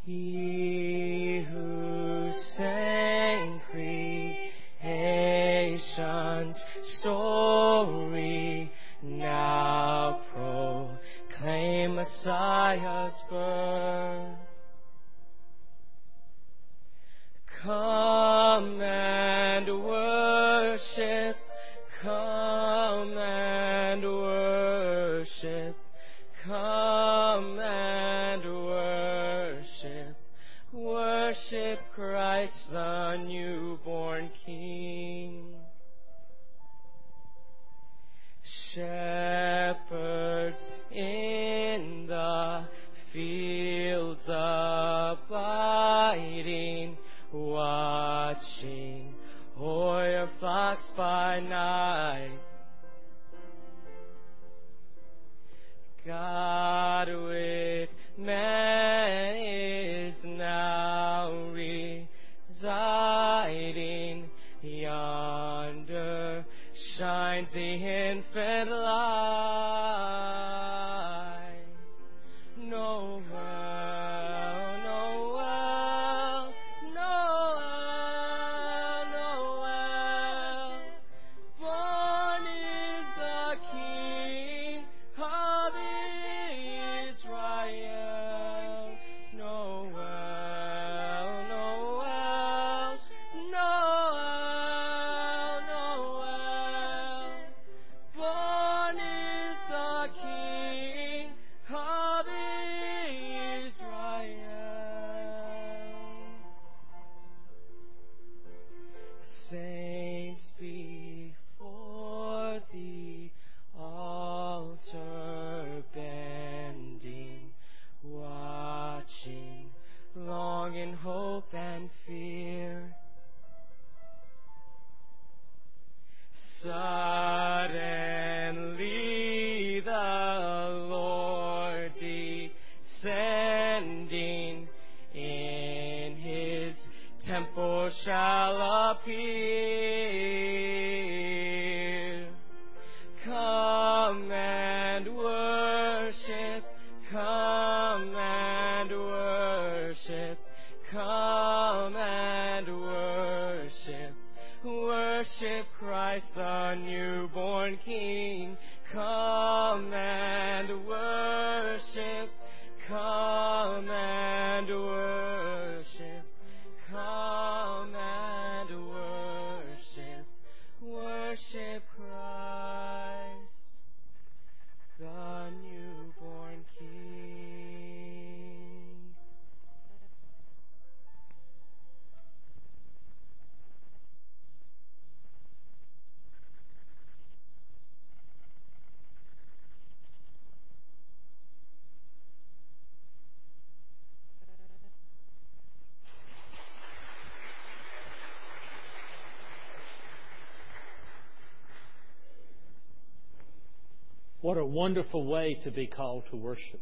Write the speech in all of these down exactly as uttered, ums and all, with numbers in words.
He who sang creation's story, now proclaim Messiah's birth. Come and worship, come and worship, come and worship, worship Christ the newborn King. Shepherds in the fields abiding, watching o'er your flocks by night. God with man is now residing. Yonder shines the infant light. Noel, Noel, Noel, Noel. Born is the King of Israel. Noel, Noel, Noel, Noel. Born is the King of Israel. Saints before the altar bending, watching, long in hope and fear. Suddenly the Lord descending in His temple shall appear. Come and worship, come and worship, come and worship, worship Christ the newborn King. Come and worship, come and worship, come and worship, worship Christ, the newborn King. What a wonderful way to be called to worship.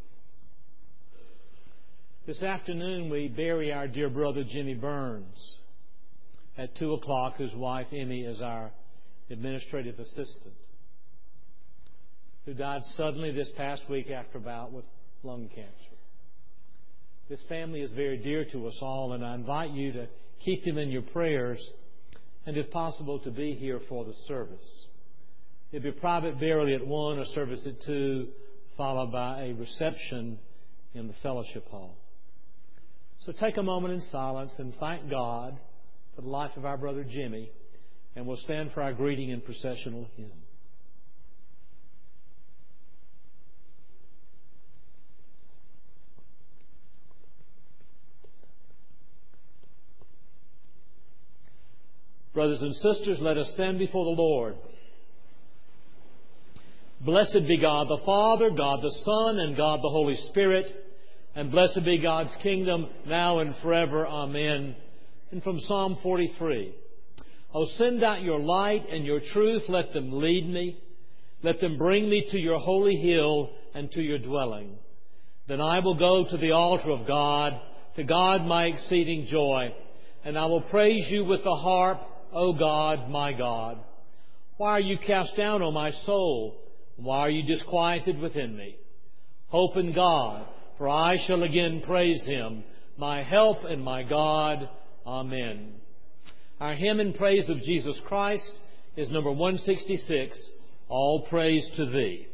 This afternoon we bury our dear brother Jimmy Burns. At two o'clock, his wife Emmy is our administrative assistant, who died suddenly this past week after a bout with lung cancer. This family is very dear to us all, and I invite you to keep them in your prayers and, if possible, to be here for the service. It'll be a private burial at one, a service at two, followed by a reception in the fellowship hall. So take a moment in silence and thank God for the life of our brother Jimmy, and we'll stand for our greeting and processional hymn. Brothers and sisters, let us stand before the Lord. Blessed be God the Father, God the Son, and God the Holy Spirit, and blessed be God's kingdom now and forever. Amen. And from Psalm forty-three. O send out your light and your truth, let them lead me. Let them bring me to your holy hill and to your dwelling. Then I will go to the altar of God, to God my exceeding joy, and I will praise you with the harp, O God, my God. Why are you cast down, O my soul? Why are you disquieted within me? Hope in God, for I shall again praise Him, my help and my God. Amen. Our hymn in praise of Jesus Christ is number one sixty-six, All Praise to Thee.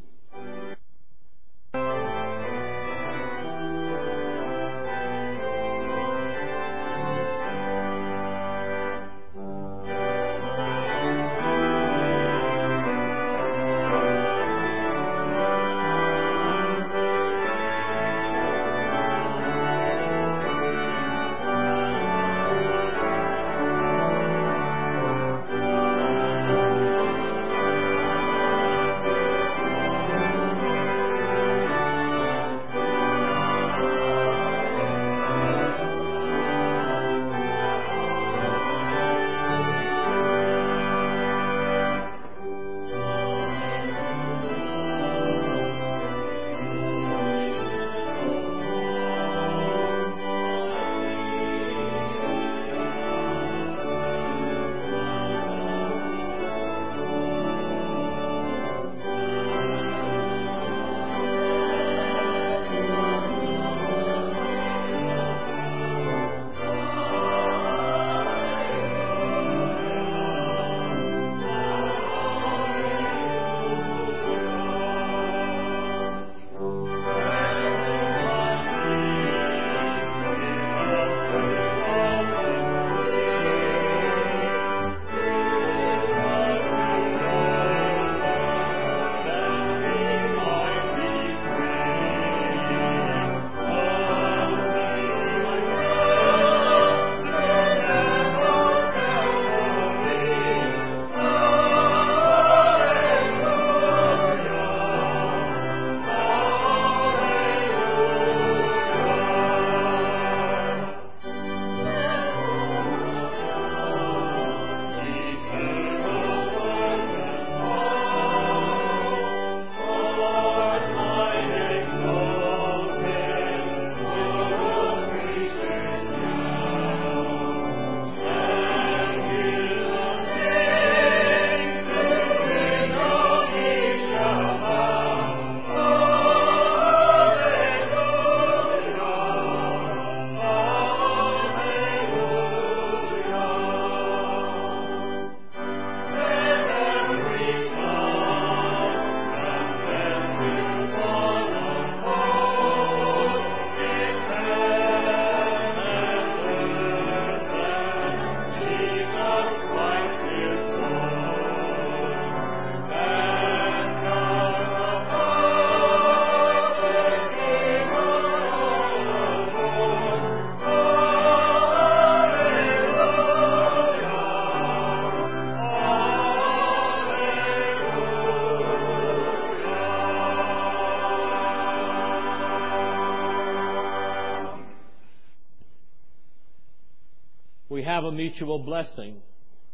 We have a mutual blessing.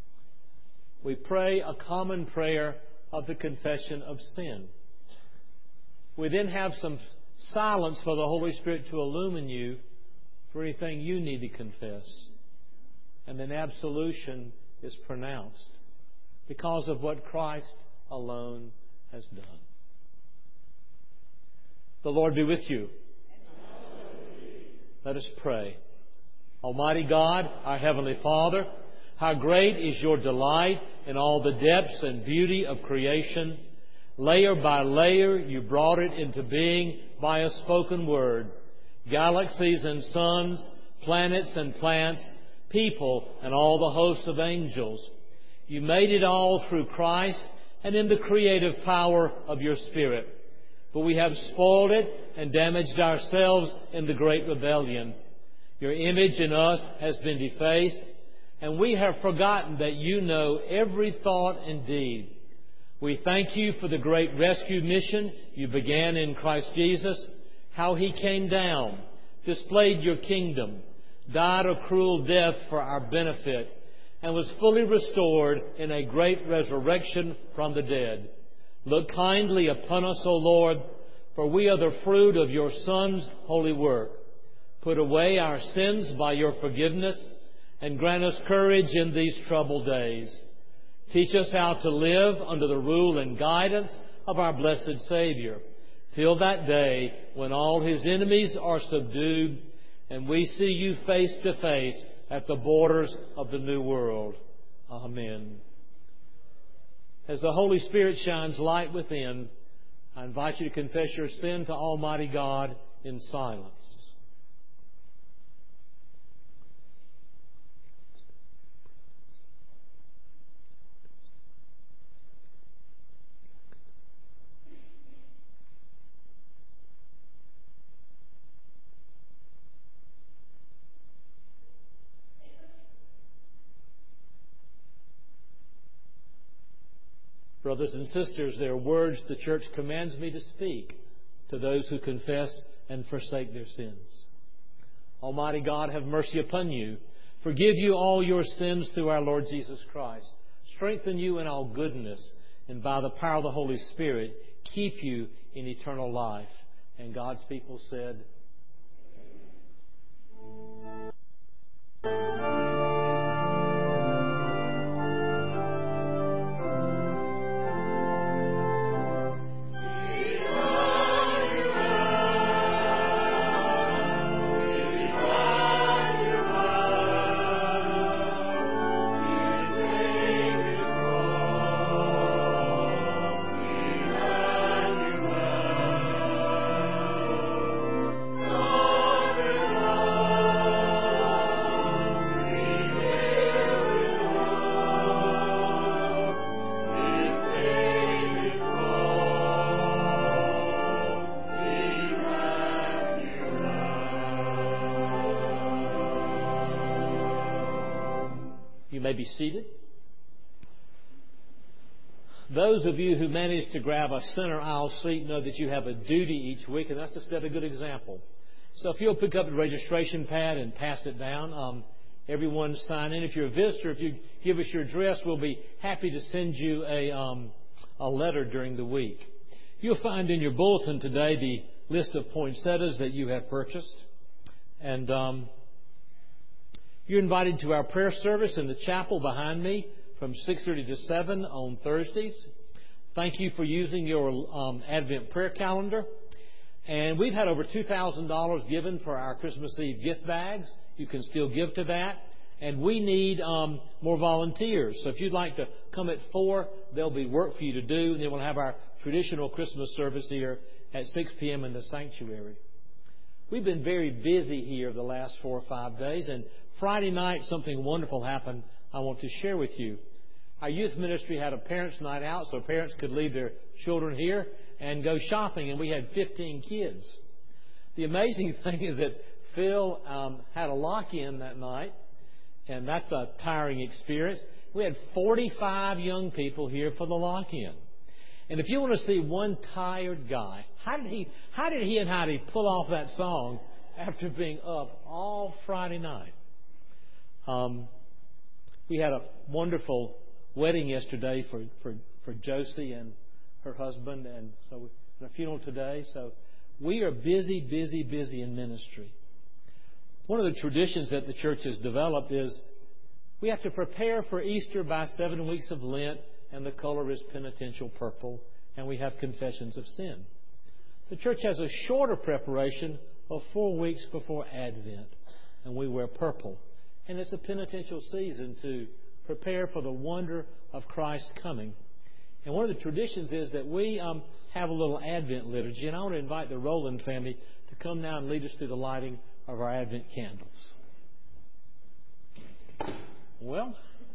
We pray a common prayer of the confession of sin. We then have some silence for the Holy Spirit to illumine you for anything you need to confess. And then absolution is pronounced because of what Christ alone has done. The Lord be with you. Let us pray. Almighty God, our Heavenly Father, how great is your delight in all the depths and beauty of creation. Layer by layer, you brought it into being by a spoken word. Galaxies and suns, planets and plants, people and all the hosts of angels. You made it all through Christ and in the creative power of your Spirit. But we have spoiled it and damaged ourselves in the great rebellion. Your image in us has been defaced, and we have forgotten that you know every thought and deed. We thank you for the great rescue mission you began in Christ Jesus, how He came down, displayed your kingdom, died a cruel death for our benefit, and was fully restored in a great resurrection from the dead. Look kindly upon us, O Lord, for we are the fruit of your Son's holy work. Put away our sins by your forgiveness and grant us courage in these troubled days. Teach us how to live under the rule and guidance of our blessed Savior till that day when all His enemies are subdued and we see you face to face at the borders of the new world. Amen. As the Holy Spirit shines light within, I invite you to confess your sin to Almighty God in silence. Brothers and sisters, there are words the church commands me to speak to those who confess and forsake their sins. Almighty God, have mercy upon you. Forgive you all your sins through our Lord Jesus Christ. Strengthen you in all goodness, and by the power of the Holy Spirit, keep you in eternal life. And God's people said, You may be seated. Those of you who manage to grab a center aisle seat know that you have a duty each week, and that's to set a good example. So if you'll pick up the registration pad and pass it down, um, everyone sign in. If you're a visitor, if you give us your address, we'll be happy to send you a, um, a letter during the week. You'll find in your bulletin today the list of poinsettias that you have purchased. And um, you're invited to our prayer service in the chapel behind me from six thirty to seven on Thursdays. Thank you for using your um, Advent prayer calendar. And we've had over two thousand dollars given for our Christmas Eve gift bags. You can still give to that. And we need um, more volunteers. So if you'd like to come at four, there'll be work for you to do. And then we'll have our traditional Christmas service here at six p.m. in the sanctuary. We've been very busy here the last four or five days. And Friday night, something wonderful happened I want to share with you. Our youth ministry had a parents' night out so parents could leave their children here and go shopping, and we had fifteen kids. The amazing thing is that Phil um, had a lock-in that night, and that's a tiring experience. We had forty-five young people here for the lock-in. And if you want to see one tired guy, how did he, how did he and Heidi pull off that song after being up all Friday night? Um, we had a wonderful wedding yesterday for, for, for Josie and her husband, and so and a funeral today. So we are busy, busy, busy in ministry. One of the traditions that the church has developed is we have to prepare for Easter by seven weeks of Lent, and the color is penitential purple, and we have confessions of sin. The church has a shorter preparation of four weeks before Advent, and we wear purple. And it's a penitential season to prepare for the wonder of Christ's coming. And one of the traditions is that we um, have a little Advent liturgy. And I want to invite the Rowland family to come now and lead us through the lighting of our Advent candles. Well,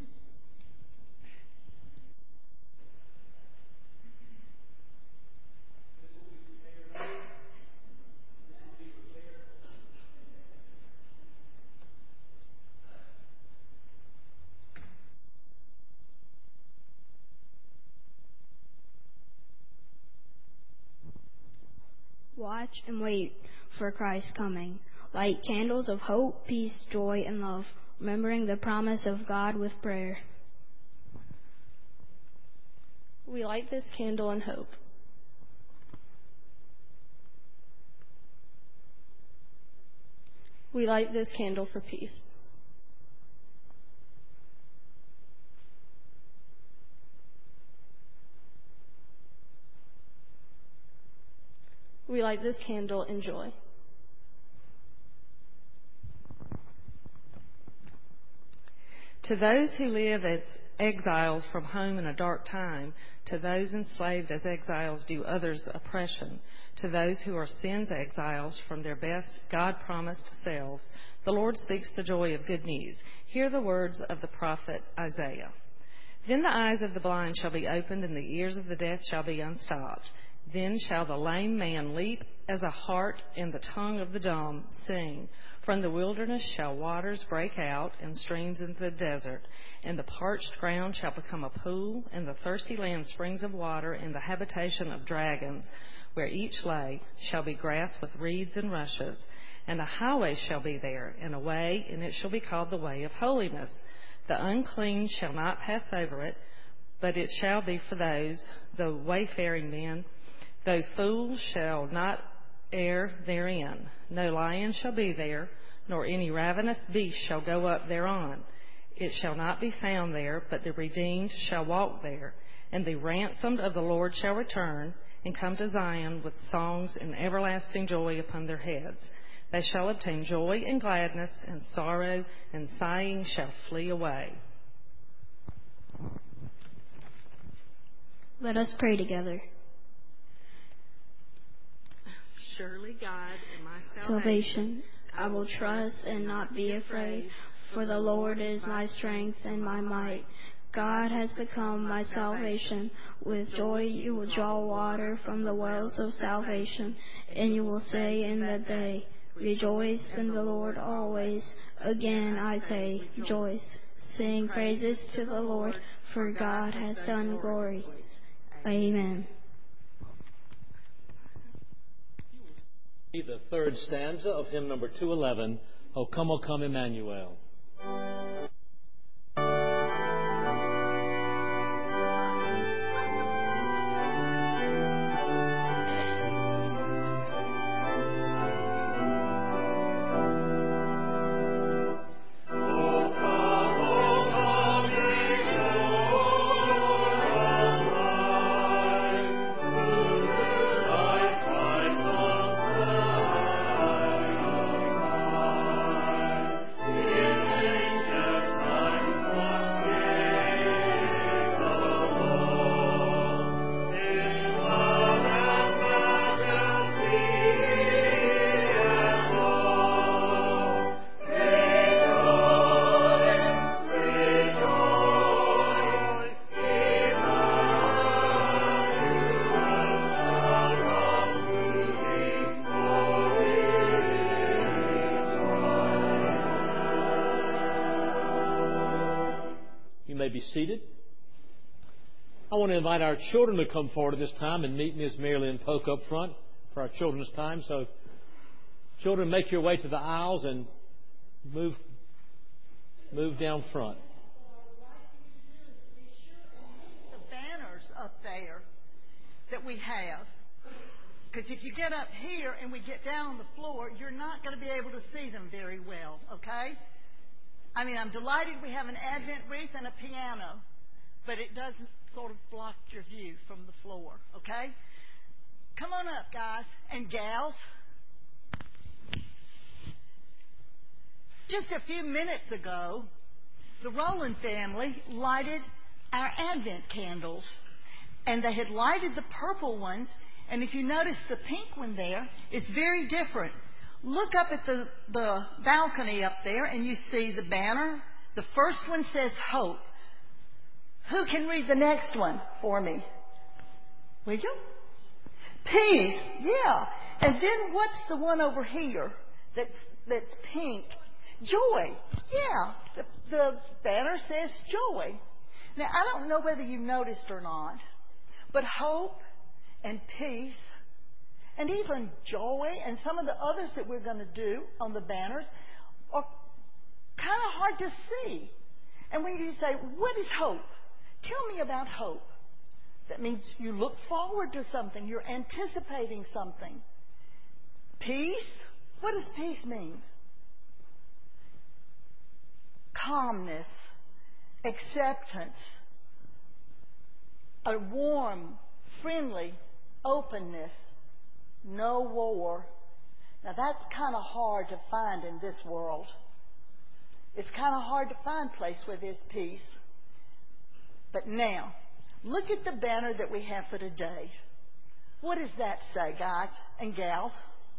watch and wait for Christ's coming. Light candles of hope, peace, joy, and love, remembering the promise of God with prayer. We light this candle in hope. We light this candle for peace. We light this candle in joy. To those who live as exiles from home in a dark time, to those enslaved as exiles due others' oppression, to those who are sin's exiles from their best God-promised selves, the Lord speaks the joy of good news. Hear the words of the prophet Isaiah. Then the eyes of the blind shall be opened, and the ears of the deaf shall be unstopped. Then shall the lame man leap as a hart, and the tongue of the dumb sing. From the wilderness shall waters break out, and streams in the desert. And the parched ground shall become a pool, and the thirsty land springs of water, and the habitation of dragons, where each lay, shall be grass with reeds and rushes. And a highway shall be there, and a way, and it shall be called the way of holiness. The unclean shall not pass over it, but it shall be for those, the wayfaring men. Though fools shall not err therein. No lion shall be there, nor any ravenous beast shall go up thereon. It shall not be found there, but the redeemed shall walk there. And the ransomed of the Lord shall return, and come to Zion with songs and everlasting joy upon their heads. They shall obtain joy and gladness, and sorrow and sighing shall flee away. Let us pray together. Surely God in my salvation, Salvation, I will trust and not be afraid, for the Lord is my strength and my might. God has become my salvation. With joy you will draw water from the wells of salvation, and you will say in the day, rejoice in the Lord always. Again I say, rejoice. Sing praises to the Lord, for God has done glory. Amen. The third stanza of hymn number two eleven, O Come, O Come, Emmanuel. Be seated. I want to invite our children to come forward at this time and meet Miz Mary Lynn Polk up front for our children's time. So, children, make your way to the aisles and move, move down front. The banners up there that we have, because if you get up here and we get down on the floor, you're not going to be able to see them very well. Okay? I mean, I'm delighted we have an Advent wreath and a piano, but it does sort of block your view from the floor, okay? Come on up, guys and gals. Just a few minutes ago, the Rowland family lighted our Advent candles, and they had lighted the purple ones, and if you notice the pink one there, it's very different. Look up at the, the balcony up there and you see the banner. The first one says hope. Who can read the next one for me? Will you? Peace. Yeah. And then what's the one over here that's, that's pink? Joy. Yeah. The, the banner says joy. Now, I don't know whether you noticed or not, but hope and peace and even joy and some of the others that we're going to do on the banners are kind of hard to see. And when you say, what is hope? Tell me about hope. That means you look forward to something. You're anticipating something. Peace? What does peace mean? Calmness, acceptance, a warm, friendly openness. No war. Now that's kind of hard to find in this world. It's kind of hard to find a place where there's peace. But now, look at the banner that we have for today. What does that say, guys and gals?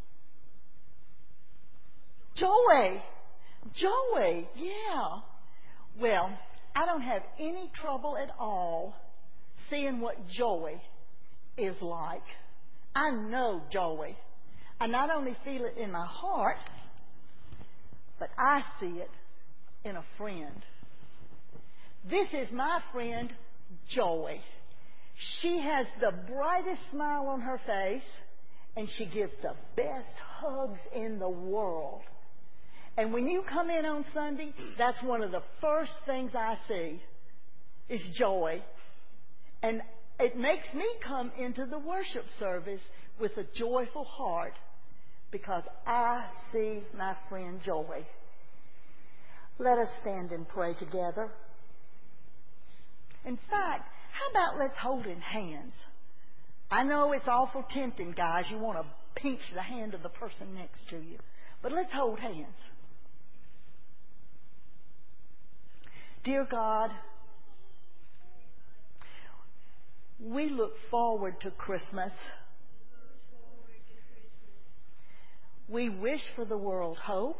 Joy. Joy. Yeah. Well, I don't have any trouble at all seeing what joy is like. I know joy. I not only feel it in my heart, but I see it in a friend. This is my friend, Joy. She has the brightest smile on her face, and she gives the best hugs in the world. And when you come in on Sunday, that's one of the first things I see is Joy. And it makes me come into the worship service with a joyful heart because I see my friend Joy. Let us stand and pray together. In fact, how about let's hold in hands? I know it's awful tempting, guys. You want to pinch the hand of the person next to you. But let's hold hands. Dear God, we look forward to Christmas. We wish for the world hope,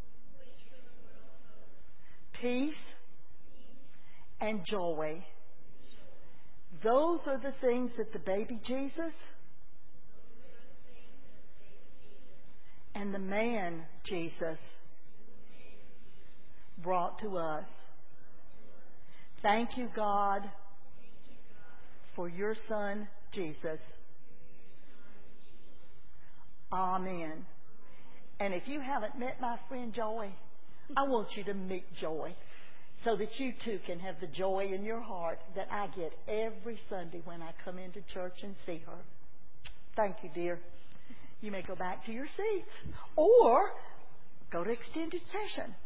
peace, and joy. Those are the things that the baby Jesus and the man Jesus brought to us. Thank you, God, for your Son, Jesus. Amen. And if you haven't met my friend Joy, I want you to meet Joy so that you too can have the joy in your heart that I get every Sunday when I come into church and see her. Thank you, dear. You may go back to your seats or go to extended session.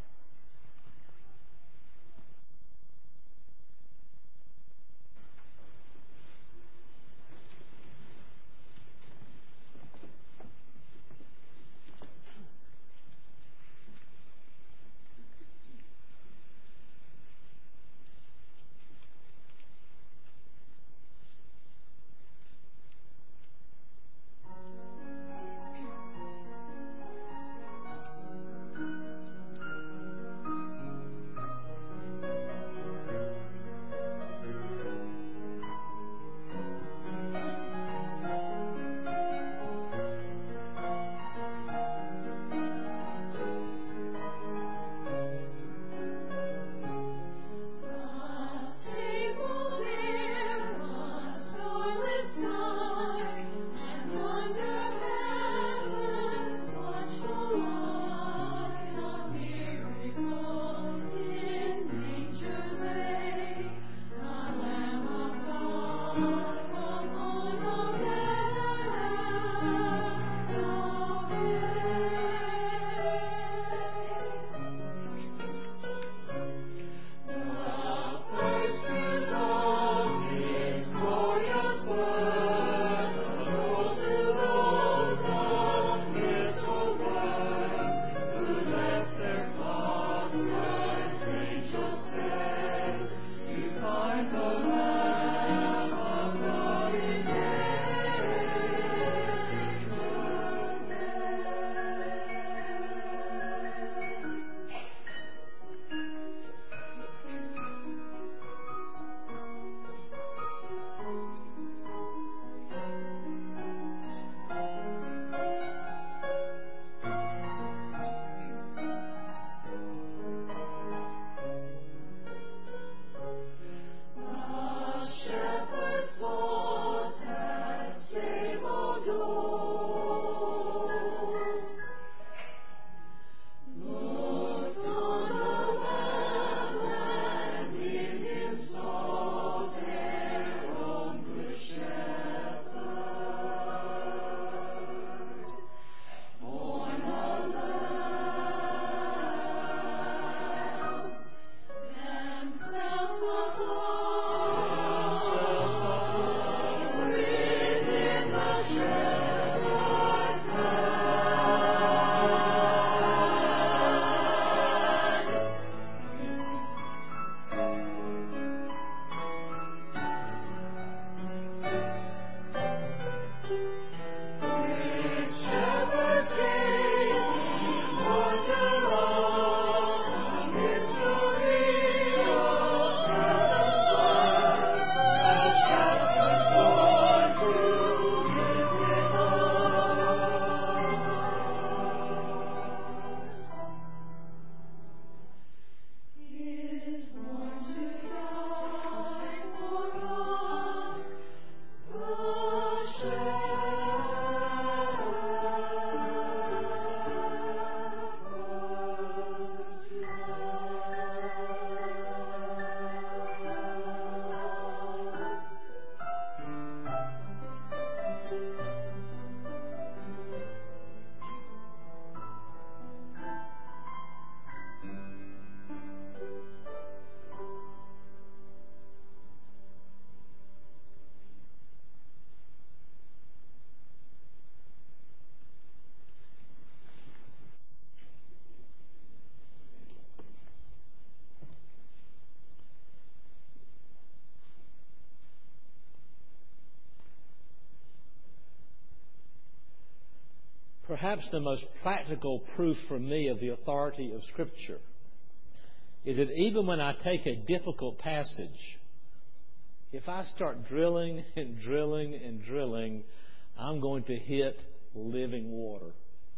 perhaps the most practical proof for me of the authority of Scripture is that even when I take a difficult passage, if I start drilling and drilling and drilling, I'm going to hit living water.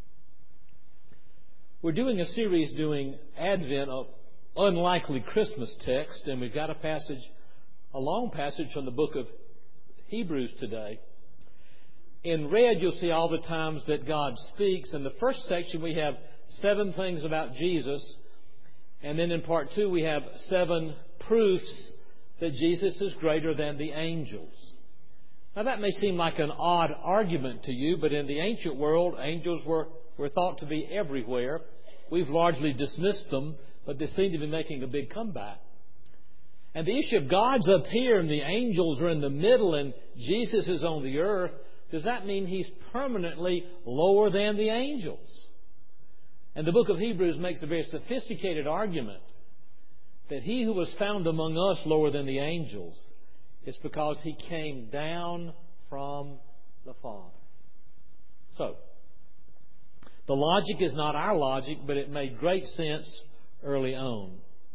We're doing a series doing Advent of unlikely Christmas text, and we've got a passage, a long passage from the book of Hebrews today. In red, you'll see all the times that God speaks. In the first section, we have seven things about Jesus. And then in part two, we have seven proofs that Jesus is greater than the angels. Now, that may seem like an odd argument to you, but in the ancient world, angels were, were thought to be everywhere. We've largely dismissed them, but they seem to be making a big comeback. And the issue of God's up here and the angels are in the middle and Jesus is on the earth, does that mean He's permanently lower than the angels? And the book of Hebrews makes a very sophisticated argument that He who was found among us lower than the angels is because He came down from the Father. So, the logic is not our logic, but it made great sense early on.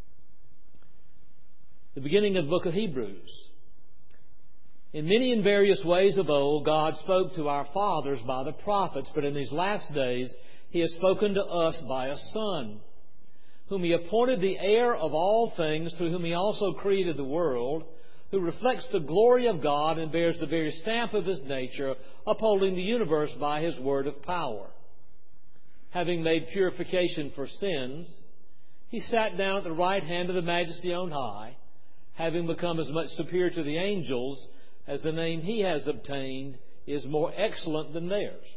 The beginning of the book of Hebrews. In many and various ways of old, God spoke to our fathers by the prophets, but in these last days He has spoken to us by a Son, whom He appointed the heir of all things, through whom He also created the world, who reflects the glory of God and bears the very stamp of His nature, upholding the universe by His word of power. Having made purification for sins, He sat down at the right hand of the Majesty on high, having become as much superior to the angels as the name He has obtained is more excellent than theirs.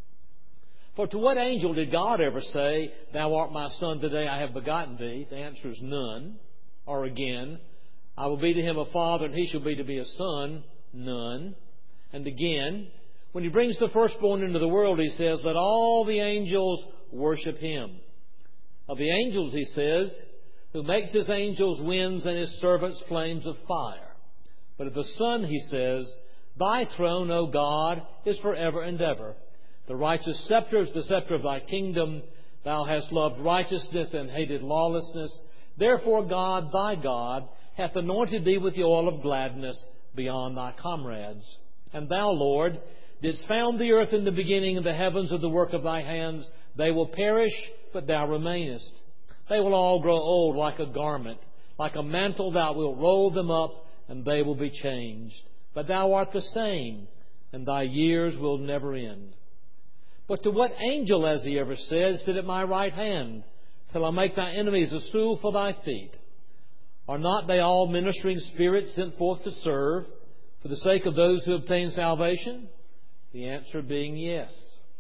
For to what angel did God ever say, "Thou art my Son, today I have begotten thee"? The answer is none. Or again, "I will be to him a father, and he shall be to me a son"? None. And again, when He brings the firstborn into the world, He says, "Let all the angels worship Him." Of the angels, He says, "Who makes His angels winds and His servants flames of fire." But of the Son, He says, "Thy throne, O God, is forever and ever. The righteous scepter is the scepter of Thy kingdom. Thou hast loved righteousness and hated lawlessness. Therefore God, Thy God, hath anointed Thee with the oil of gladness beyond Thy comrades. And Thou, Lord, didst found the earth in the beginning, and the heavens of the work of Thy hands. They will perish, but Thou remainest. They will all grow old like a garment. Like a mantle Thou wilt roll them up, and they will be changed. But Thou art the same, and Thy years will never end. But to what angel, as He ever said, sit at my right hand, till I make Thy enemies a stool for Thy feet? Are not they all ministering spirits sent forth to serve, for the sake of those who obtain salvation? The answer being yes.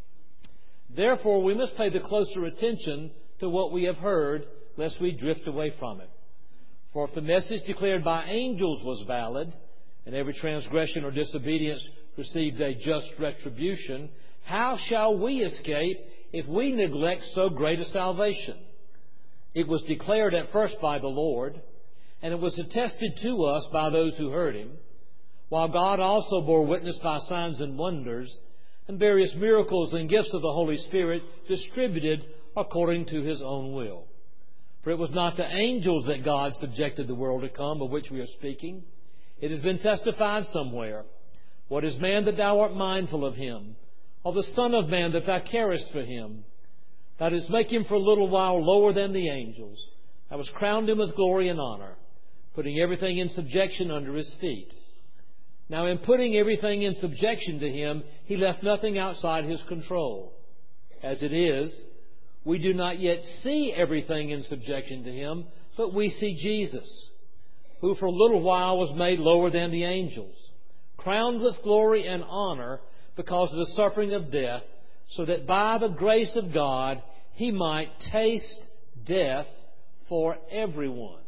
Therefore we must pay the closer attention to what we have heard, lest we drift away from it. For if the message declared by angels was valid, and every transgression or disobedience received a just retribution, how shall we escape if we neglect so great a salvation? It was declared at first by the Lord, and it was attested to us by those who heard Him, while God also bore witness by signs and wonders, and various miracles and gifts of the Holy Spirit distributed according to His own will. For it was not to angels that God subjected the world to come, of which we are speaking. It has been testified somewhere, "What is man that Thou art mindful of him? Or the Son of man that Thou carest for him? Thou didst make him for a little while lower than the angels. Thou hast crowned him with glory and honor, putting everything in subjection under His feet." Now in putting everything in subjection to Him, He left nothing outside His control. As it is, we do not yet see everything in subjection to Him, but we see Jesus, who for a little while was made lower than the angels, crowned with glory and honor because of the suffering of death, so that by the grace of God He might taste death for everyone.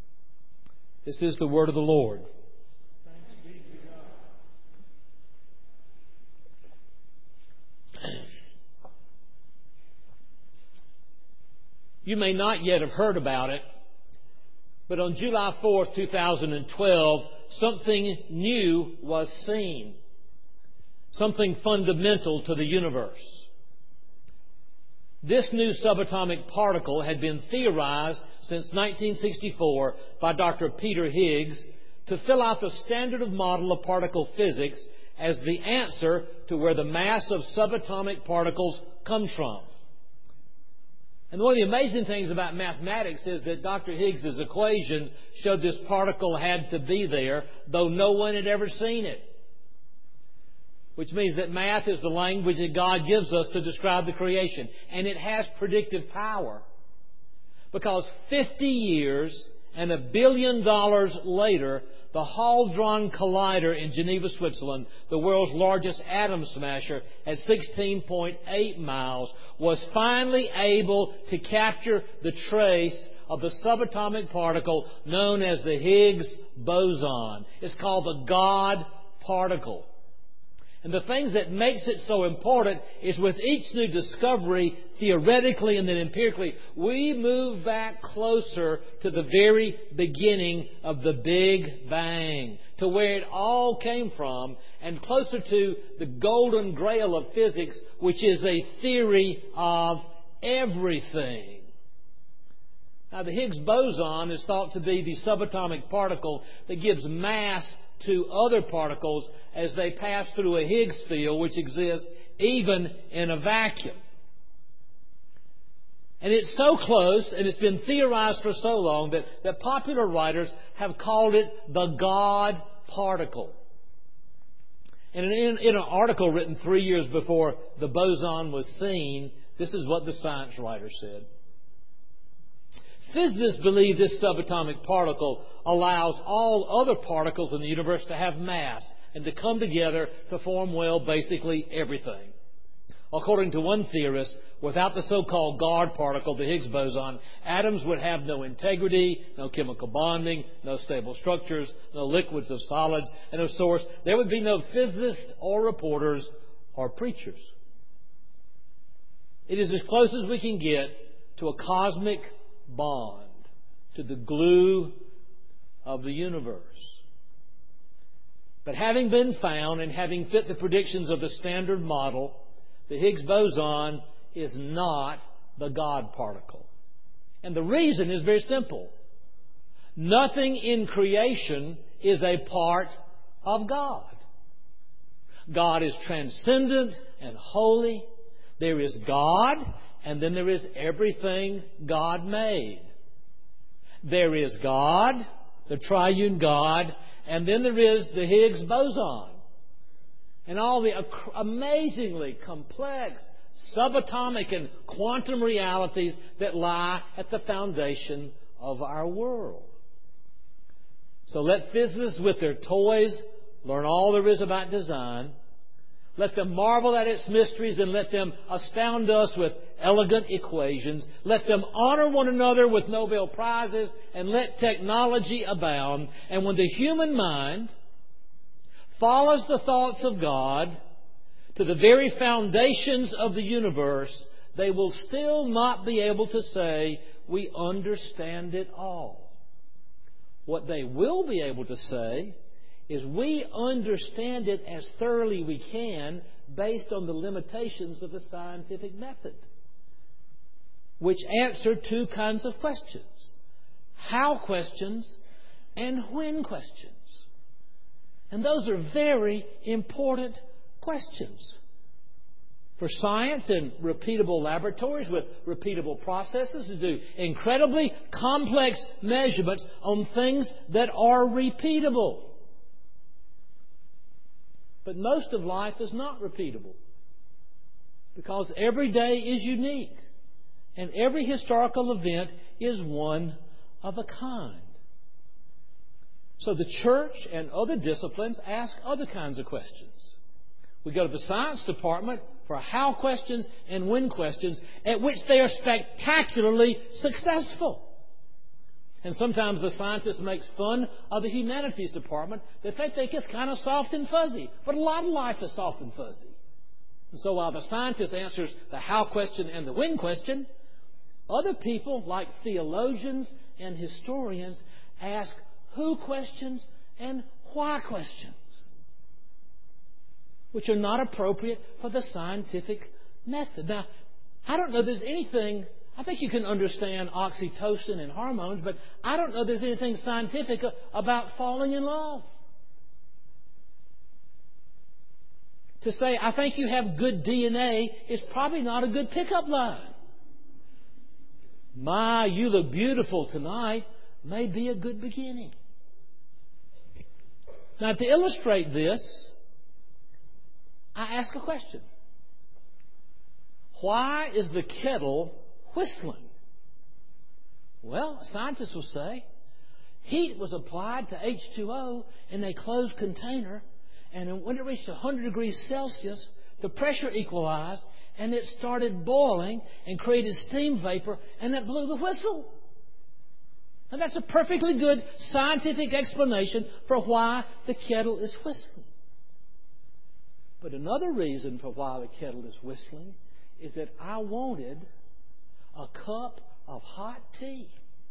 This is the word of the Lord. You may not yet have heard about it, but on July fourth, two thousand twelve, something new was seen. Something fundamental to the universe. This new subatomic particle had been theorized since nineteen sixty-four by Doctor Peter Higgs to fill out the standard model of particle physics as the answer to where the mass of subatomic particles comes from. And one of the amazing things about mathematics is that Doctor Higgs' equation showed this particle had to be there, though no one had ever seen it. Which means that math is the language that God gives us to describe the creation. And it has predictive power. Because fifty years and a billion dollars later, the Hadron Collider in Geneva, Switzerland, the world's largest atom smasher at sixteen point eight miles, was finally able to capture the trace of the subatomic particle known as the Higgs boson. It's called the God particle. And the things that makes it so important is with each new discovery, theoretically and then empirically, we move back closer to the very beginning of the Big Bang, to where it all came from, and closer to the golden grail of physics, which is a theory of everything. Now, the Higgs boson is thought to be the subatomic particle that gives mass to other particles as they pass through a Higgs field which exists even in a vacuum. And it's so close, and it's been theorized for so long, that, that popular writers have called it the God particle. And in, in an article written three years before the boson was seen, this is what the science writer said. Physicists believe this subatomic particle allows all other particles in the universe to have mass and to come together to form, well, basically everything. According to one theorist, without the so-called God particle, the Higgs boson, atoms would have no integrity, no chemical bonding, no stable structures, no liquids of solids, and of source, there would be no physicists or reporters or preachers. It is as close as we can get to a cosmic bond, to the glue of the universe. But having been found and having fit the predictions of the standard model, the Higgs boson is not the God particle. And the reason is very simple. Nothing in creation is a part of God. God is transcendent and holy. There is God, and then there is everything God made. There is God, the triune God, and then there is the Higgs boson. And all the amazingly complex subatomic and quantum realities that lie at the foundation of our world. So let physicists with their toys learn all there is about design. Let them marvel at its mysteries and let them astound us with elegant equations. Let them honor one another with Nobel Prizes and let technology abound. And when the human mind follows the thoughts of God to the very foundations of the universe, they will still not be able to say, we understand it all. What they will be able to say is we understand it as thoroughly we can based on the limitations of the scientific method, which answer two kinds of questions: how questions and when questions. And those are very important questions. For science in repeatable laboratories with repeatable processes to do incredibly complex measurements on things that are repeatable. But most of life is not repeatable, because every day is unique and every historical event is one of a kind. So the church and other disciplines ask other kinds of questions. We go to the science department for how questions and when questions, at which they are spectacularly successful. And sometimes the scientist makes fun of the humanities department. They think it's kind of soft and fuzzy. But a lot of life is soft and fuzzy. And so while the scientist answers the how question and the when question, other people, like theologians and historians, ask who questions and why questions, which are not appropriate for the scientific method. Now, I don't know there's anything, I think you can understand oxytocin and hormones, but I don't know there's anything scientific about falling in love. To say, I think you have good D N A is probably not a good pickup line. My, you look beautiful tonight may be a good beginning. Now, to illustrate this, I ask a question. Why is the kettle whistling? Well, scientists will say heat was applied to H two O in a closed container, and when it reached one hundred degrees Celsius, the pressure equalized, and it started boiling and created steam vapor, and that blew the whistle. And that's a perfectly good scientific explanation for why the kettle is whistling. But another reason for why the kettle is whistling is that I wanted a cup of hot tea.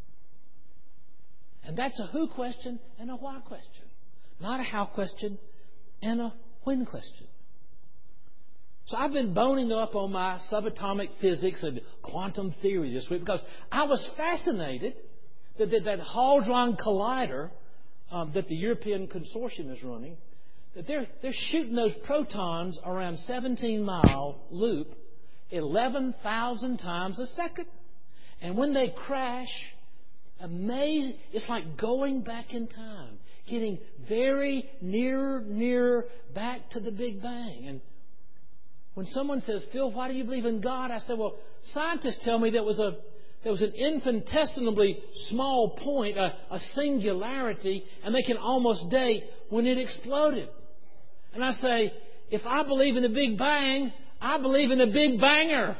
And that's a who question and a why question. Not a how question and a when question. So I've been boning up on my subatomic physics and quantum theory this week because I was fascinated that that, that Hadron Collider um, that the European Consortium is running, that they're, they're shooting those protons around seventeen mile loop eleven thousand times a second. And when they crash, amazing, it's like going back in time, getting very nearer, nearer back to the Big Bang. And when someone says, Phil, why do you believe in God? I say, well, scientists tell me there was a there was an infinitesimally small point, a, a singularity, and they can almost date when it exploded. And I say, if I believe in the Big Bang, I believe in the Big Banger.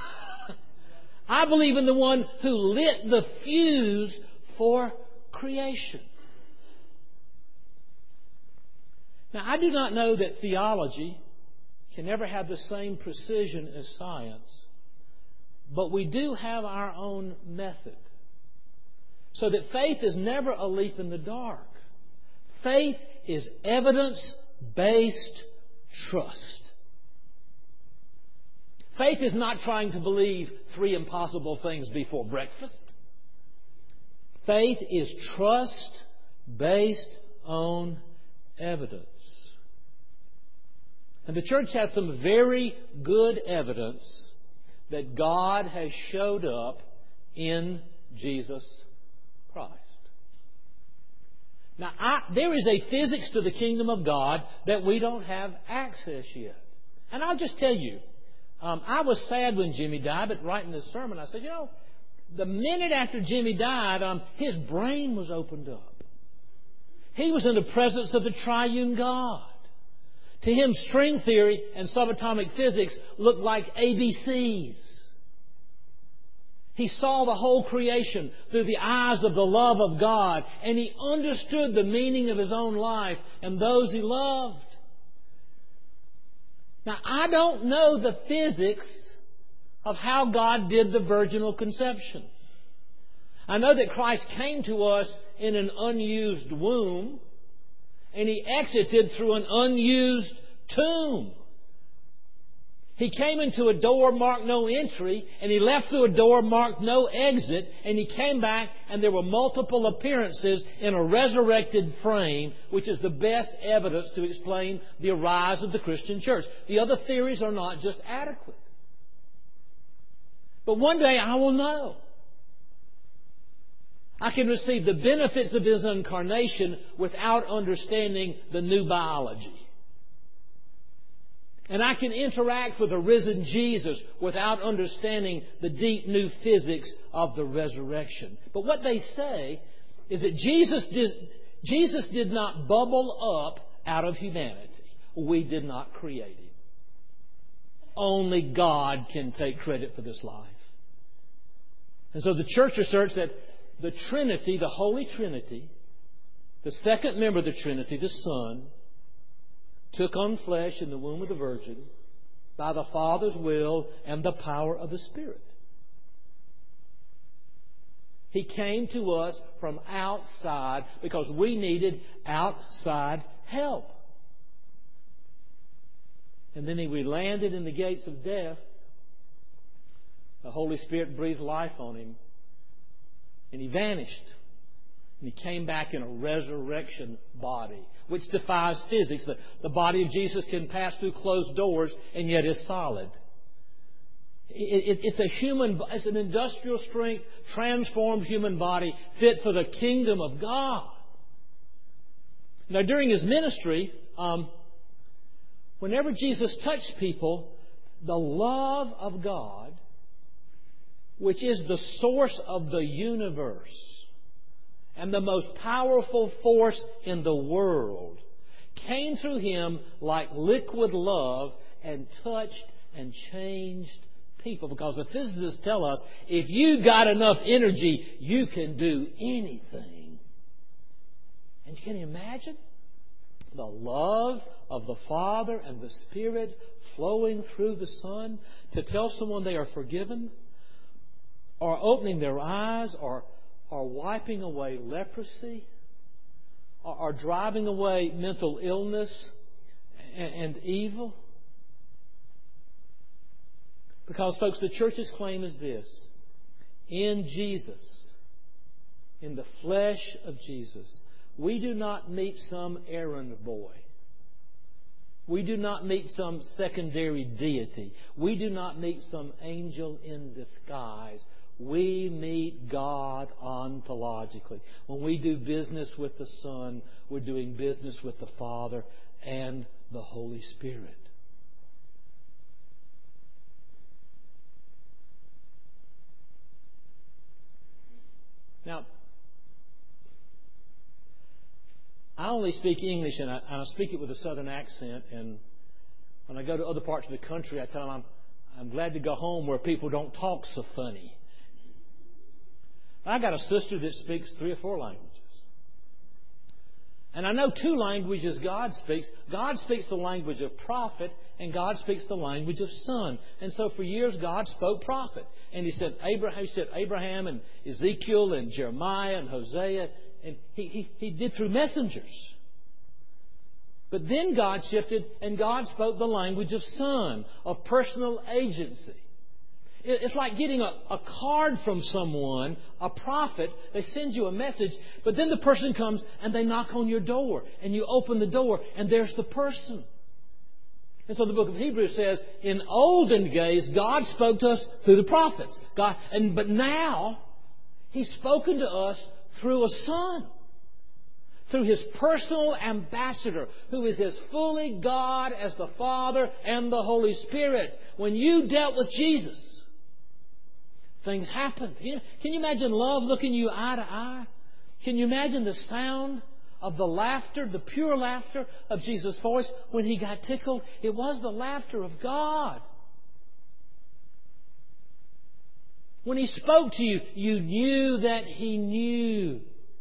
I believe in the one who lit the fuse for creation. Now, I do not know that theology can never have the same precision as science, but we do have our own method. So that faith is never a leap in the dark. Faith is evidence-based trust. Faith is not trying to believe three impossible things before breakfast. Faith is trust based on evidence. And the church has some very good evidence that God has showed up in Jesus Christ. Now, I, there is a physics to the kingdom of God that we don't have access yet. And I'll just tell you, um, I was sad when Jimmy died, but writing this sermon, I said, you know, the minute after Jimmy died, um, his brain was opened up. He was in the presence of the triune God. To him, string theory and subatomic physics looked like A B Cs. He saw the whole creation through the eyes of the love of God, and he understood the meaning of his own life and those he loved. Now, I don't know the physics of how God did the virginal conception. I know that Christ came to us in an unused womb, and He exited through an unused tomb. He came into a door marked no entry, and He left through a door marked no exit, and He came back, and there were multiple appearances in a resurrected frame, which is the best evidence to explain the rise of the Christian church. The other theories are not just adequate. But one day I will know. I can receive the benefits of His incarnation without understanding the new biology. And I can interact with a risen Jesus without understanding the deep new physics of the resurrection. But what they say is that Jesus did, Jesus did not bubble up out of humanity. We did not create Him. Only God can take credit for this life. And so the church asserts that the Trinity, the Holy Trinity, the second member of the Trinity, the Son, took on flesh in the womb of the Virgin by the Father's will and the power of the Spirit. He came to us from outside because we needed outside help. And then He landed in the gates of death the Holy Spirit breathed life on him, and he vanished. And he came back in a resurrection body, which defies physics. The, the body of Jesus can pass through closed doors and yet is solid. It, it, it's a human, it's an industrial strength, transformed human body fit for the kingdom of God. Now, during his ministry, um, whenever Jesus touched people, the love of God, which is the source of the universe and the most powerful force in the world, came through him like liquid love and touched and changed people. Because the physicists tell us, if you got enough energy, you can do anything. And can you imagine the love of the Father and the Spirit flowing through the Son to tell someone they are forgiven, or opening their eyes, or, or wiping away leprosy, or, or driving away mental illness and, and evil? Because, folks, the church's claim is this: in Jesus, in the flesh of Jesus, we do not meet some errand boy. We do not meet some secondary deity. We do not meet some angel in disguise. We meet God ontologically. When we do business with the Son, we're doing business with the Father and the Holy Spirit. Now, I only speak English, and I, and I speak it with a southern accent. And when I go to other parts of the country, I tell them I'm, I'm glad to go home where people don't talk so funny. I got a sister that speaks three or four languages. And I know two languages God speaks. God speaks the language of prophet, and God speaks the language of son. And so for years, God spoke prophet. And He said Abraham, he said Abraham and Ezekiel and Jeremiah and Hosea. And he, he, he did through messengers. But then God shifted, and God spoke the language of son, of personal agency. It's like getting a, a card from someone, a prophet. They send you a message, but then the person comes and they knock on your door, and you open the door, and there's the person. And so the book of Hebrews says, in olden days, God spoke to us through the prophets. God, and but now, He's spoken to us through a Son. Through His personal ambassador, who is as fully God as the Father and the Holy Spirit. When you dealt with Jesus, things happened. You know, can you imagine love looking you eye to eye? Can you imagine the sound of the laughter, the pure laughter of Jesus' voice when He got tickled? It was the laughter of God. When He spoke to you, you knew that He knew.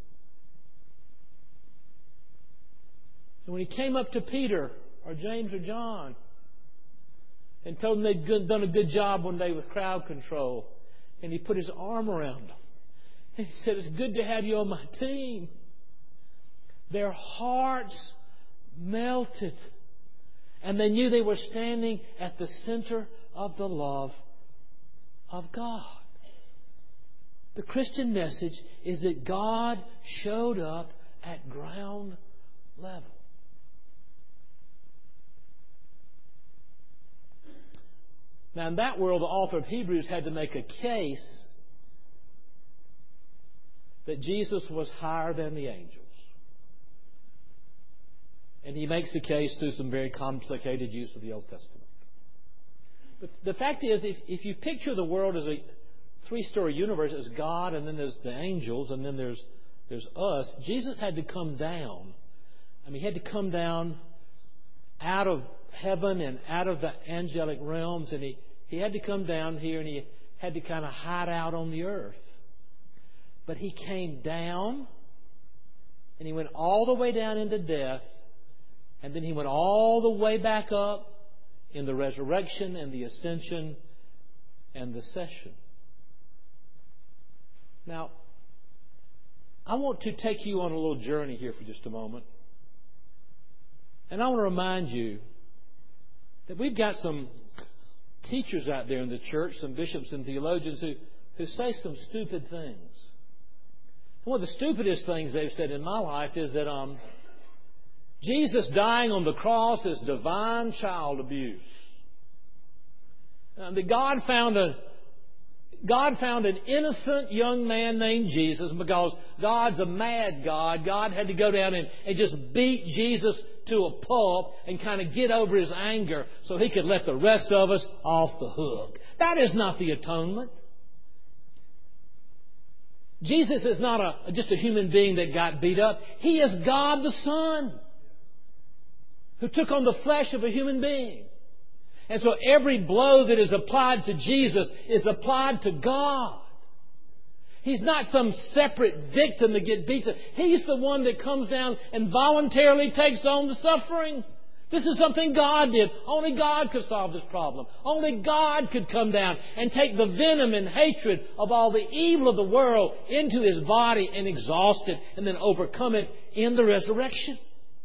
And when He came up to Peter or James or John and told them they'd done a good job one day with crowd control, and He put His arm around them, and He said, "It's good to have you on my team," their hearts melted. And they knew they were standing at the center of the love of God. The Christian message is that God showed up at ground level. Now, in that world, the author of Hebrews had to make a case that Jesus was higher than the angels. And he makes the case through some very complicated use of the Old Testament. But the fact is, if, if you picture the world as a three-story universe, as God, and then there's the angels, and then there's there's us, Jesus had to come down. I mean, He had to come down out of heaven and out of the angelic realms, and he, he had to come down here, and He had to kind of hide out on the earth. But He came down, and He went all the way down into death, and then He went all the way back up in the resurrection and the ascension and the session. Now, I want to take you on a little journey here for just a moment. And I want to remind you that we've got some teachers out there in the church, some bishops and theologians who, who say some stupid things. One of the stupidest things they've said in my life is that um, Jesus dying on the cross is divine child abuse. Um, that God found a God found an innocent young man named Jesus, and because God's a mad God, God had to go down and, and just beat Jesus to a pulp and kind of get over His anger so He could let the rest of us off the hook. That is not the atonement. Jesus is not a, just a human being that got beat up. He is God the Son who took on the flesh of a human being. And so every blow that is applied to Jesus is applied to God. He's not some separate victim that gets beaten. He's the one that comes down and voluntarily takes on the suffering. This is something God did. Only God could solve this problem. Only God could come down and take the venom and hatred of all the evil of the world into His body and exhaust it and then overcome it in the resurrection.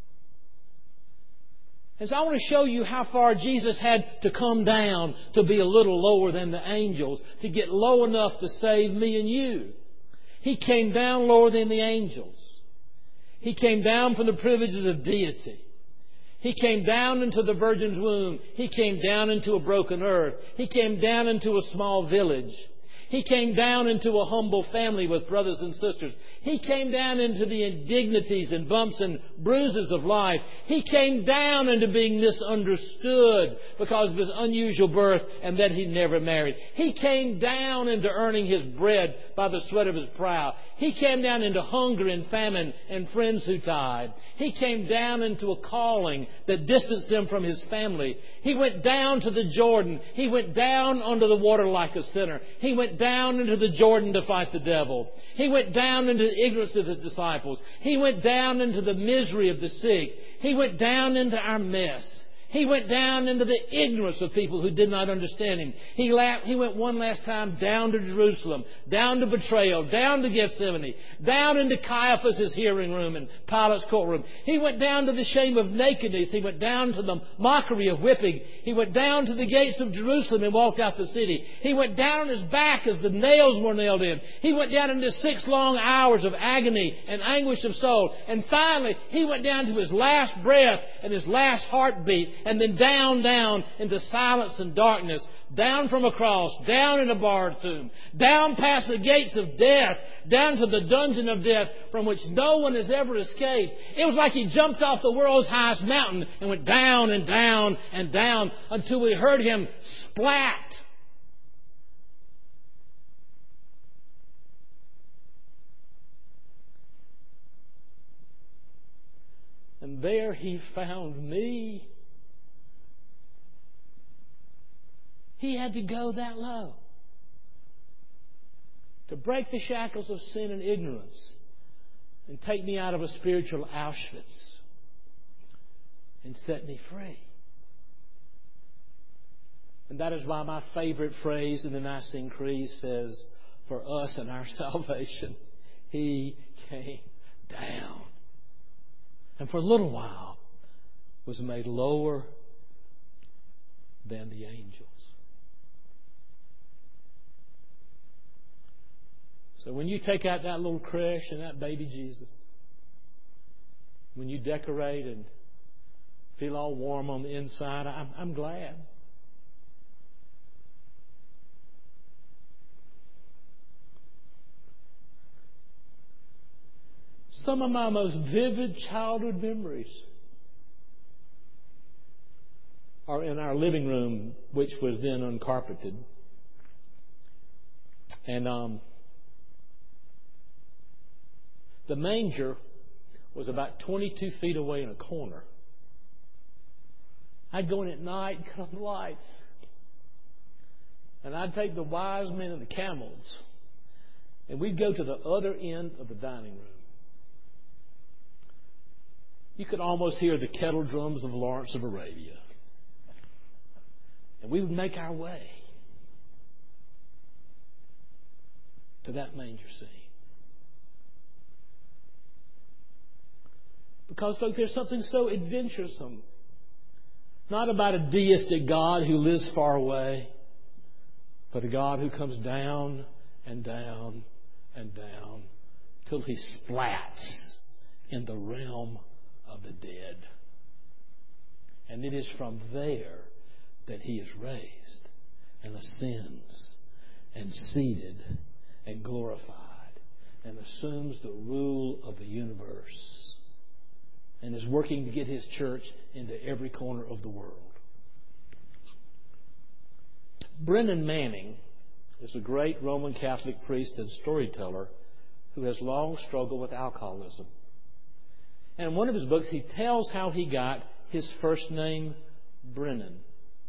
And so I want to show you how far Jesus had to come down to be a little lower than the angels, to get low enough to save me and you. He came down lower than the angels. He came down from the privileges of deity. He came down into the virgin's womb. He came down into a broken earth. He came down into a small village. He came down into a humble family with brothers and sisters. He came down into the indignities and bumps and bruises of life. He came down into being misunderstood because of His unusual birth and that He never married. He came down into earning His bread by the sweat of His brow. He came down into hunger and famine and friends who died. He came down into a calling that distanced Him from His family. He went down to the Jordan. He went down under the water like a sinner. He went down into the Jordan to fight the devil. He went down into the ignorance of His disciples. He went down into the misery of the sick. He went down into our mess. He went down into the ignorance of people who did not understand Him. He, la- he went one last time down to Jerusalem, down to betrayal, down to Gethsemane, down into Caiaphas' hearing room and Pilate's courtroom. He went down to the shame of nakedness. He went down to the mockery of whipping. He went down to the gates of Jerusalem and walked out the city. He went down on His back as the nails were nailed in. He went down into six long hours of agony and anguish of soul. And finally, He went down to His last breath and His last heartbeat. And then down, down into silence and darkness, down from a cross, down in a barred tomb, down past the gates of death, down to the dungeon of death from which no one has ever escaped. It was like He jumped off the world's highest mountain and went down and down and down until we heard Him splat. And there He found me. He had to go that low to break the shackles of sin and ignorance and take me out of a spiritual Auschwitz and set me free. And that is why my favorite phrase in the Nicene Creed says, for us and our salvation, He came down. And for a little while was made lower than the angels. So when you take out that little creche and that baby Jesus, when you decorate and feel all warm on the inside, I'm, I'm glad. Some of my most vivid childhood memories are in our living room, which was then uncarpeted. And um, the manger was about twenty-two feet away in a corner. I'd go in at night and cut on the lights. And I'd take the wise men and the camels, and we'd go to the other end of the dining room. You could almost hear the kettle drums of Lawrence of Arabia. And we would make our way to that manger scene. Because, folks, there's something so adventuresome Not about a deistic God who lives far away, but a God who comes down and down and down till He splats in the realm of the dead. And it is from there that He is raised and ascends and seated and glorified and assumes the rule of the universe and is working to get His church into every corner of the world. Brennan Manning is a great Roman Catholic priest and storyteller who has long struggled with alcoholism. And in one of his books, he tells how he got his first name, Brennan.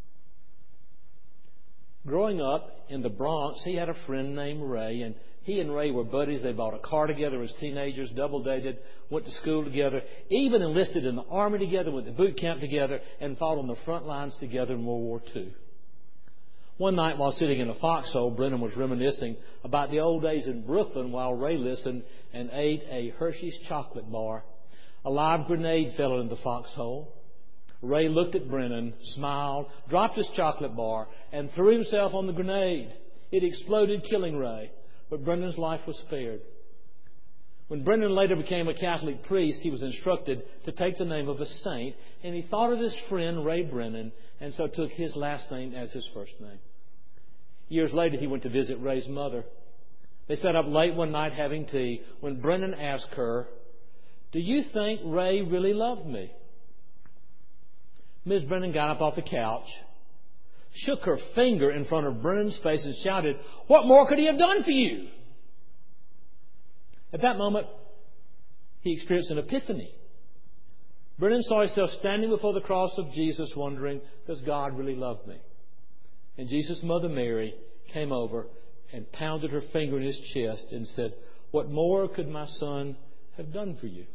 Growing up in the Bronx, he had a friend named Ray, and he and Ray were buddies. They bought a car together as teenagers, double dated, went to school together, even enlisted in the Army together, went to boot camp together, and fought on the front lines together in World War Two. One night while sitting in a foxhole, Brennan was reminiscing about the old days in Brooklyn while Ray listened and ate a Hershey's chocolate bar. A live grenade fell into the foxhole. Ray looked at Brennan, smiled, dropped his chocolate bar, and threw himself on the grenade. It exploded, killing Ray, but Brennan's life was spared. When Brennan later became a Catholic priest, he was instructed to take the name of a saint, and he thought of his friend Ray Brennan, and so took his last name as his first name. Years later, he went to visit Ray's mother. They sat up late one night having tea when Brennan asked her, "Do you think Ray really loved me?" Miz Brennan got up off the couch, shook her finger in front of Brennan's face and shouted, "What more could he have done for you?" At that moment, he experienced an epiphany. Brennan saw himself standing before the cross of Jesus wondering, does God really love me? And Jesus' mother Mary came over and pounded her finger in his chest and said, "What more could my son have done for you?"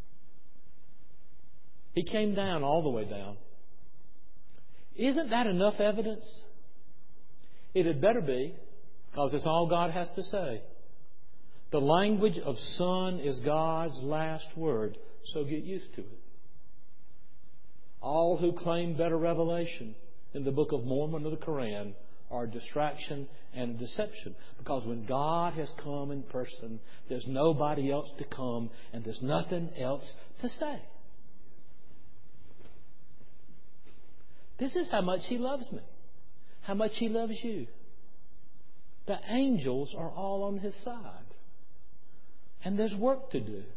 He came down, all the way down. Isn't that enough evidence? It had better be, because it's all God has to say. The language of Son is God's last word, so get used to it. All who claim better revelation in the Book of Mormon or the Quran are a distraction and a deception. Because when God has come in person, there's nobody else to come and there's nothing else to say. This is how much He loves me, how much He loves you. The angels are all on His side. And there's work to do.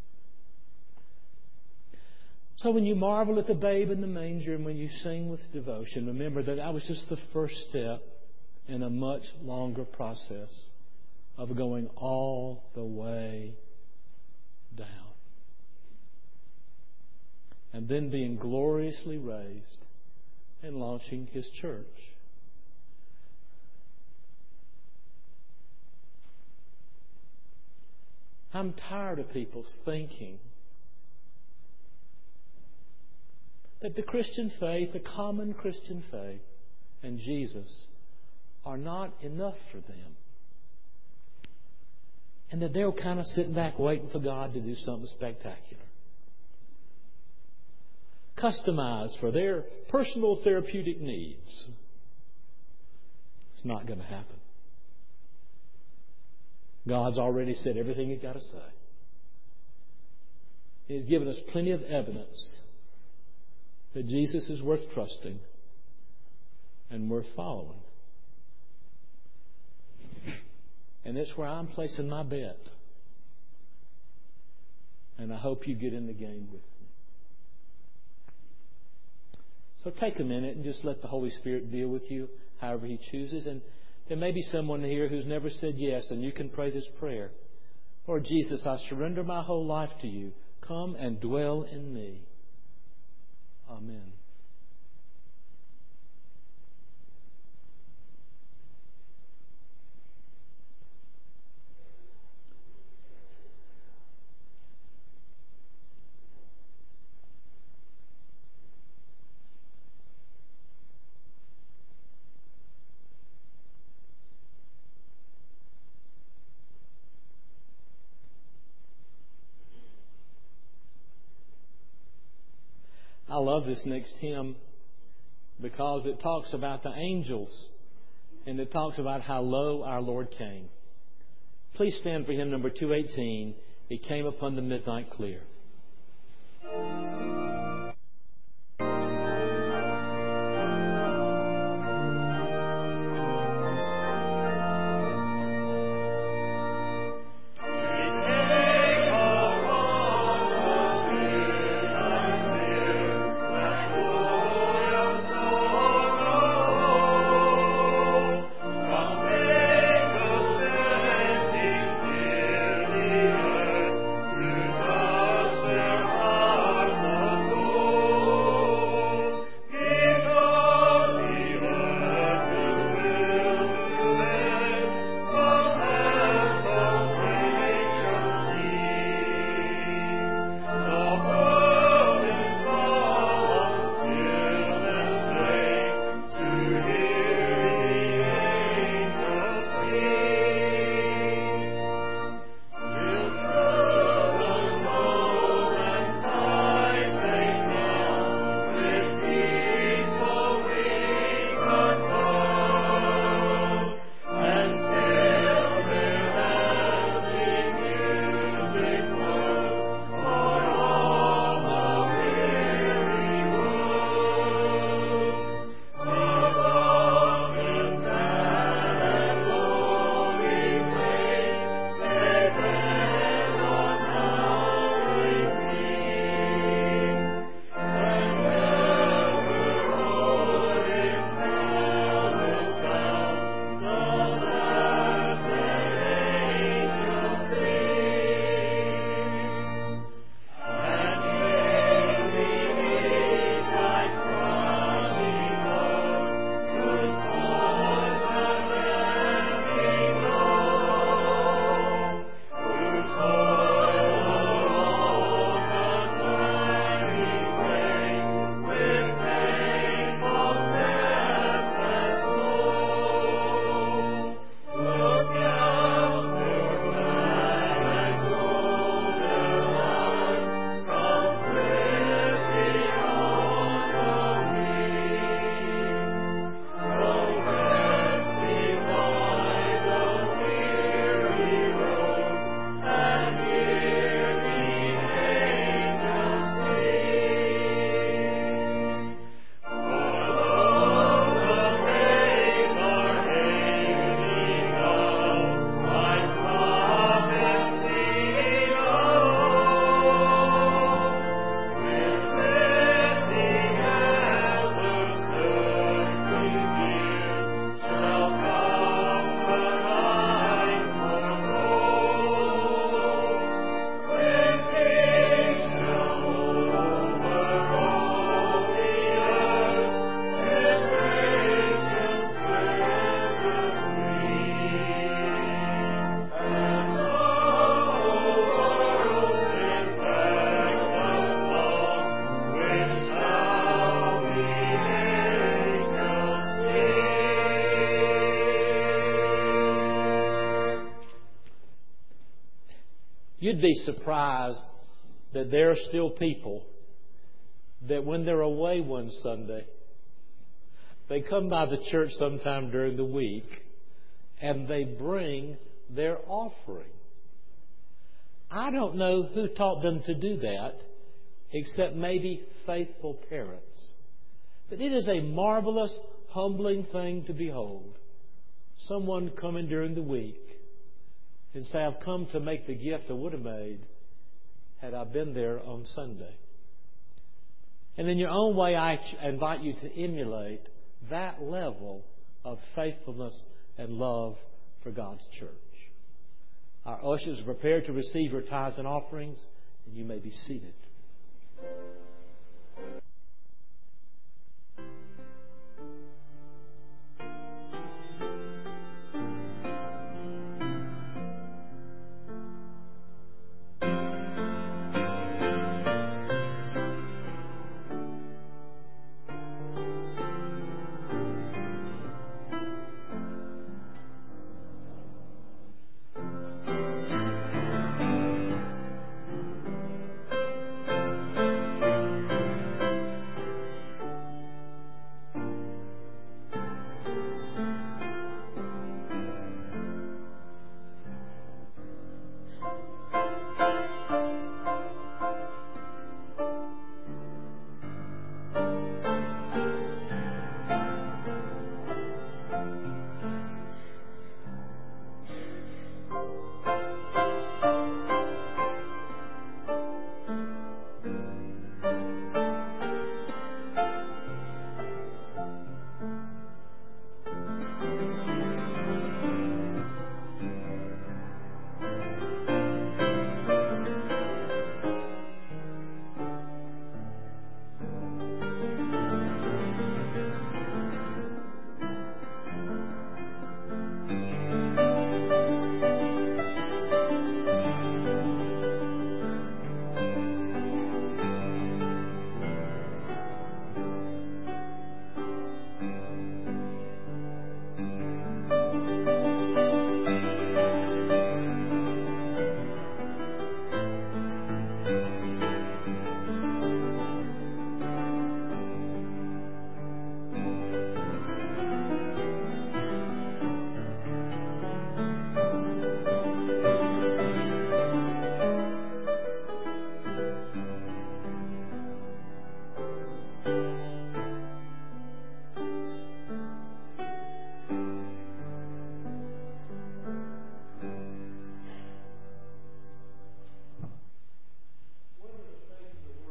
So when you marvel at the babe in the manger and when you sing with devotion, remember that that was just the first step in a much longer process of going all the way down. And then being gloriously raised and launching His church. I'm tired of people thinking that the Christian faith, the common Christian faith, and Jesus are not enough for them. And that they're kind of sitting back waiting for God to do something spectacular. Customized for their personal therapeutic needs. It's not going to happen. God's already said everything He's got to say. He's given us plenty of evidence that Jesus is worth trusting and worth following. And it's where I'm placing my bet. And I hope you get in the game with me. So take a minute and just let the Holy Spirit deal with you however He chooses. And there may be someone here who's never said yes, and you can pray this prayer. Lord Jesus, I surrender my whole life to You. Come and dwell in me. Amen. I love this next hymn. because it talks about the angels and it talks about how low our Lord came. Please stand for hymn number two eighteen, It Came Upon the Midnight Clear. You'd be surprised that there are still people that when they're away one Sunday, they come by the church sometime during the week and they bring their offering. I don't know who taught them to do that, except maybe faithful parents. But it is a marvelous, humbling thing to behold. Someone coming during the week and say, I've come to make the gift I would have made had I been there on Sunday. And in your own way, I invite you to emulate that level of faithfulness and love for God's church. Our ushers are prepared to receive your tithes and offerings, and you may be seated.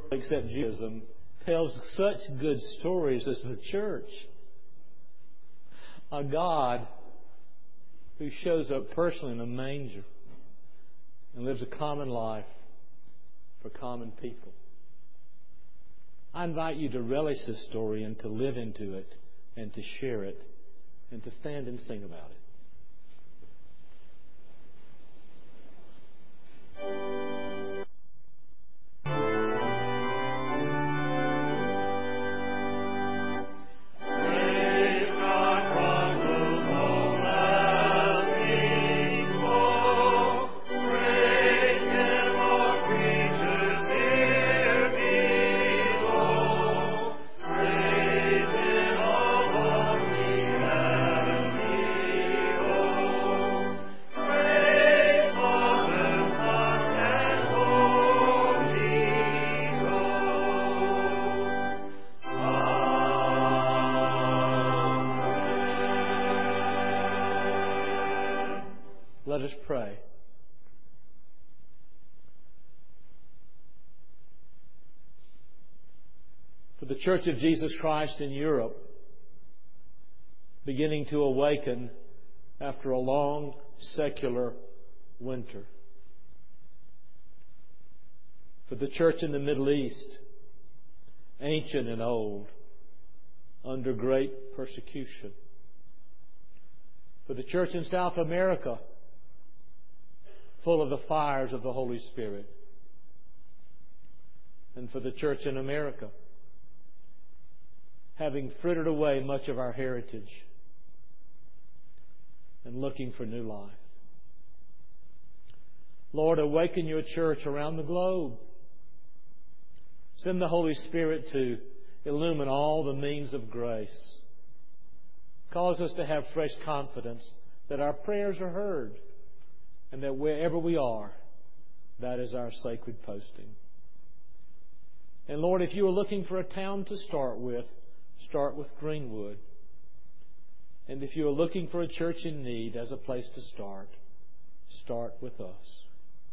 except Judaism tells such good stories as the church. A God who shows up personally in a manger and lives a common life for common people. I invite you to relish this story and to live into it and to share it and to stand and sing about it. Let us pray. For the Church of Jesus Christ in Europe, beginning to awaken after a long secular winter. For the church in the Middle East, ancient and old, under great persecution. For the church in South America, full of the fires of the Holy Spirit. And for the church in America, having frittered away much of our heritage and looking for new life. Lord, awaken your church around the globe. Send the Holy Spirit to illumine all the means of grace. Cause us to have fresh confidence that our prayers are heard, and that wherever we are, that is our sacred posting. And Lord, if you are looking for a town to start with, start with Greenwood. And if you are looking for a church in need as a place to start, start with us.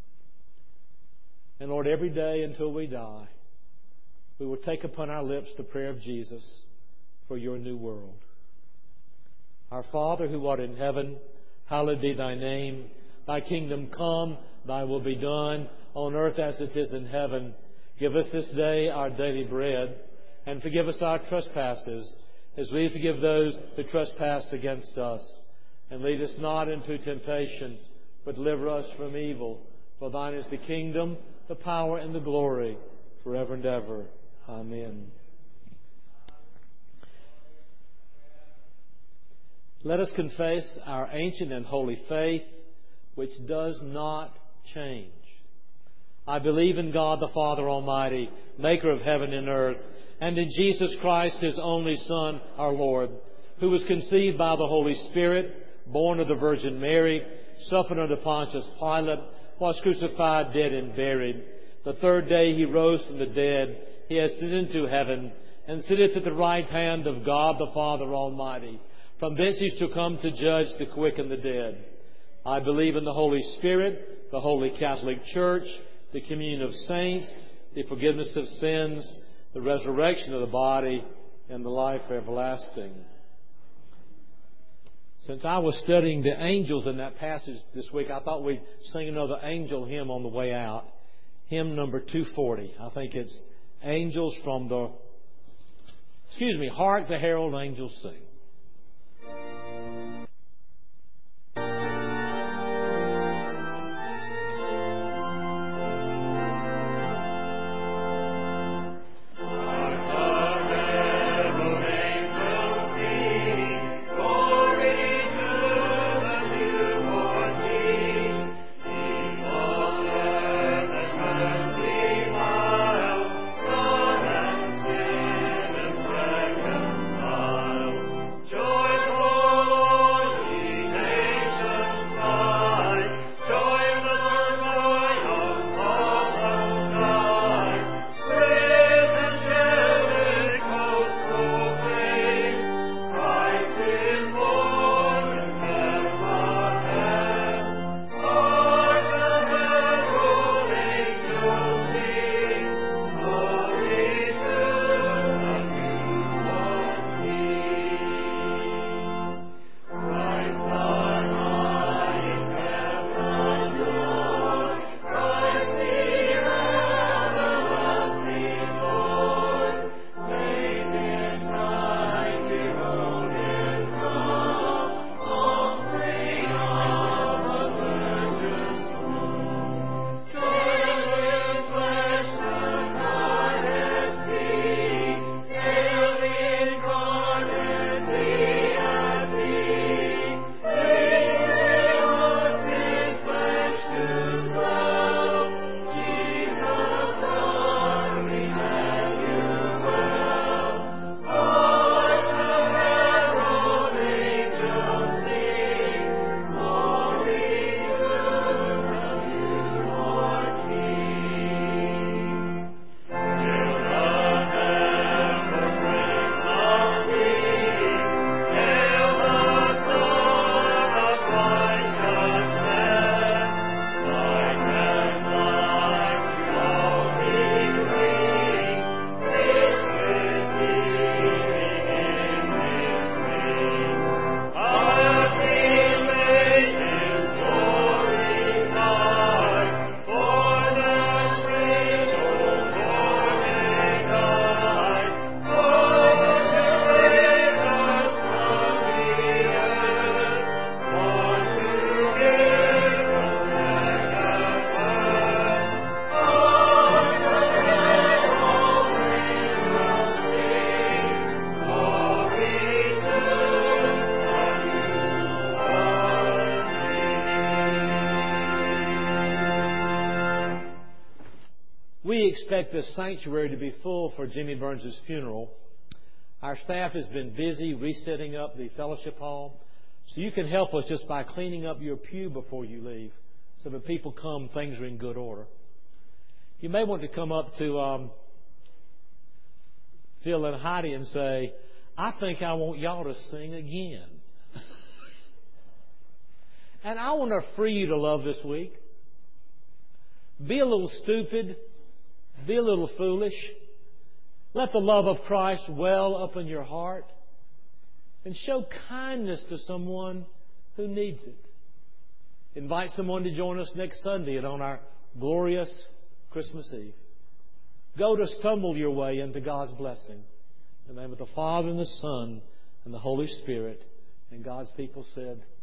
And Lord, every day until we die, we will take upon our lips the prayer of Jesus for your new world. Our Father who art in heaven, hallowed be thy name. Thy kingdom come, thy will be done, on earth as it is in heaven. Give us this day our daily bread, and forgive us our trespasses, as we forgive those who trespass against us. And lead us not into temptation, but deliver us from evil. For thine is the kingdom, the power, and the glory, forever and ever. Amen. Let us confess our ancient and holy faith, which does not change. I believe in God the Father Almighty, maker of heaven and earth, and in Jesus Christ, His only Son, our Lord, who was conceived by the Holy Spirit, born of the Virgin Mary, suffered under Pontius Pilate, was crucified, dead, and buried. The third day He rose from the dead. He ascended into heaven, and sitteth at the right hand of God the Father Almighty. From thence He shall come to judge the quick and the dead. I believe in the Holy Spirit, the Holy Catholic Church, the communion of saints, the forgiveness of sins, the resurrection of the body, and the life everlasting. Since I was studying the angels in that passage this week, I thought we'd sing another angel hymn on the way out. Hymn number two forty. I think it's Angels from the... Excuse me, Hark the Herald Angels Sing. Child. we expect this sanctuary to be full for Jimmy Burns' funeral, our staff has been busy resetting up the fellowship hall. So you can help us just by cleaning up your pew before you leave. So when people come, things are in good order. You may want to come up to um, Phil and Heidi and say, I think I want y'all to sing again. And I want to free you to love this week. Be a little stupid. Be a little foolish. Let the love of Christ well up in your heart. And show kindness to someone who needs it. Invite someone to join us next Sunday and on our glorious Christmas Eve. Go to stumble your way into God's blessing. In the name of the Father and the Son and the Holy Spirit. And God's people said,